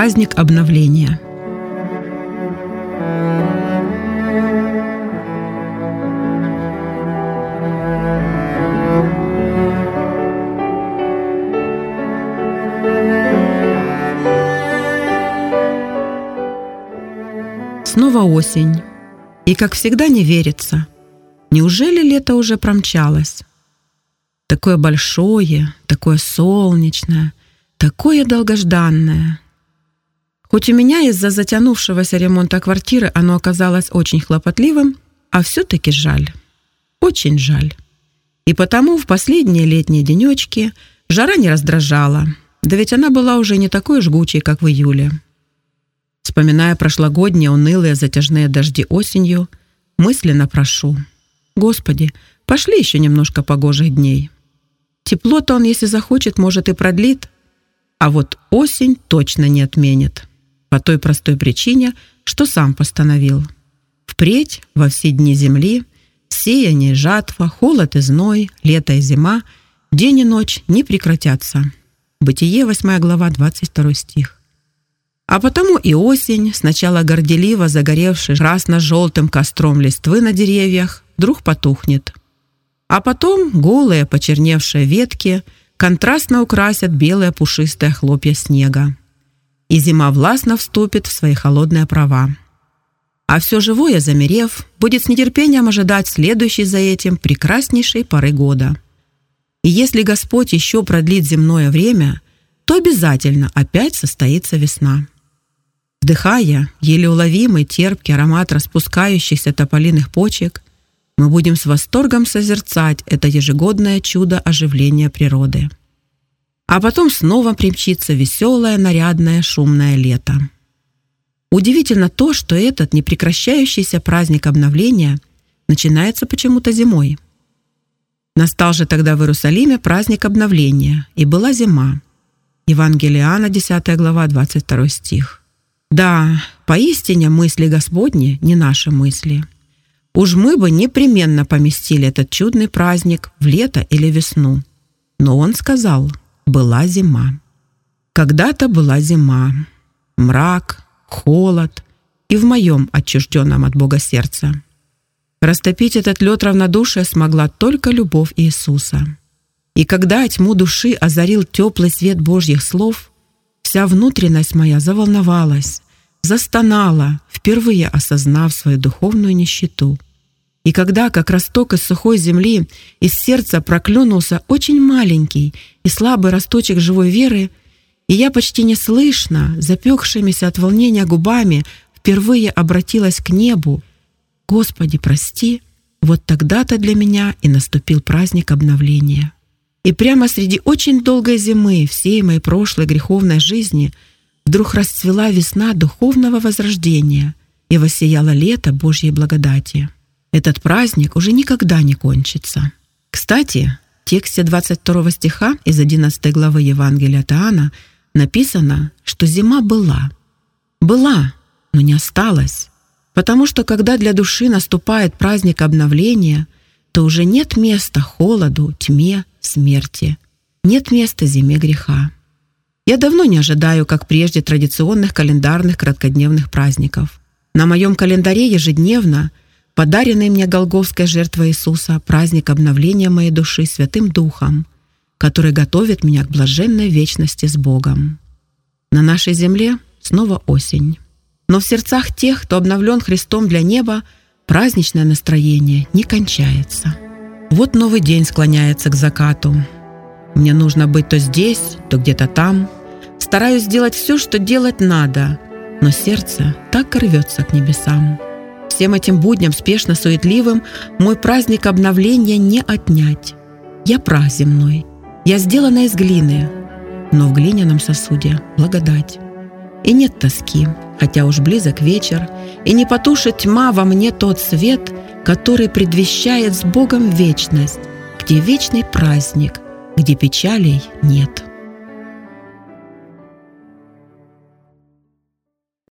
Праздник обновления. Снова осень. И, как всегда, не верится. Неужели лето уже промчалось? Такое большое, такое солнечное, такое долгожданное. Хоть у меня из-за затянувшегося ремонта квартиры оно оказалось очень хлопотливым, а все-таки жаль. Очень жаль. И потому в последние летние денечки жара не раздражала, да ведь она была уже не такой жгучей, как в июле. Вспоминая прошлогодние унылые затяжные дожди осенью, мысленно прошу: Господи, пошли еще немножко погожих дней. Тепло-то он, если захочет, может и продлит, а вот осень точно не отменит. По той простой причине, что сам постановил. Впредь во все дни земли сеяние и жатва, холод и зной, лето и зима, день и ночь не прекратятся. Бытие, 8 глава, 22 стих. А потому и осень, сначала горделиво загоревший красно-желтым костром листвы на деревьях, вдруг потухнет. А потом голые почерневшие ветки контрастно украсят белые пушистые хлопья снега. И зима властно вступит в свои холодные права. А все живое, замерев, будет с нетерпением ожидать следующей за этим прекраснейшей поры года. И если Господь еще продлит земное время, то обязательно опять состоится весна. Вдыхая еле уловимый терпкий аромат распускающихся тополиных почек, мы будем с восторгом созерцать это ежегодное чудо оживления природы. А потом снова примчится веселое, нарядное, шумное лето. Удивительно то, что этот непрекращающийся праздник обновления начинается почему-то зимой. Настал же тогда в Иерусалиме праздник обновления, и была зима. Евангелие Иоанна, 10 глава, 22 стих. Да, поистине мысли Господни не наши мысли. Уж мы бы непременно поместили этот чудный праздник в лето или весну. Но Он сказал: была зима. Когда-то была зима. Мрак, холод и в моем отчужденном от Бога сердце. Растопить этот лед равнодушия смогла только любовь Иисуса. И когда тьму души озарил теплый свет Божьих слов, вся внутренность моя заволновалась, застонала, впервые осознав свою духовную нищету. И когда, как росток из сухой земли, из сердца проклюнулся очень маленький и слабый росточек живой веры, и я почти неслышно, запекшимися от волнения губами, впервые обратилась к небу: «Господи, прости», вот тогда-то для меня и наступил праздник обновления. И прямо среди очень долгой зимы всей моей прошлой греховной жизни вдруг расцвела весна духовного возрождения и воссияло лето Божьей благодати. Этот праздник уже никогда не кончится. Кстати, в тексте 22 стиха из 11 главы Евангелия от Иоанна написано, что зима была. Была, но не осталась. Потому что когда для души наступает праздник обновления, то уже нет места холоду, тьме, смерти. Нет места зиме греха. Я давно не ожидаю, как прежде, традиционных календарных краткодневных праздников. На моем календаре ежедневно подаренный мне Голгофской жертвой Иисуса праздник обновления моей души Святым Духом, который готовит меня к блаженной вечности с Богом. На нашей земле снова осень. Но в сердцах тех, кто обновлен Христом для неба, праздничное настроение не кончается. Вот новый день склоняется к закату. Мне нужно быть то здесь, то где-то там. Стараюсь сделать все, что делать надо, но сердце так и рвется к небесам. Всем этим будням, спешно суетливым, мой праздник обновления не отнять. Я прах земной, я сделана из глины, но в глиняном сосуде благодать. И нет тоски, хотя уж близок вечер, и не потушит тьма во мне тот свет, который предвещает с Богом вечность, где вечный праздник, где печалей нет.